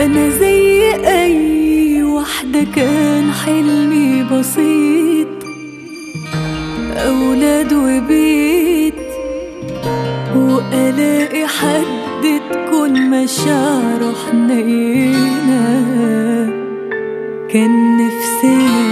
أنا زي أي واحدة كان حلمي بسيط، أولاد وبيت، وألاقي حد تكون مشاعره حنينة. كان نفسي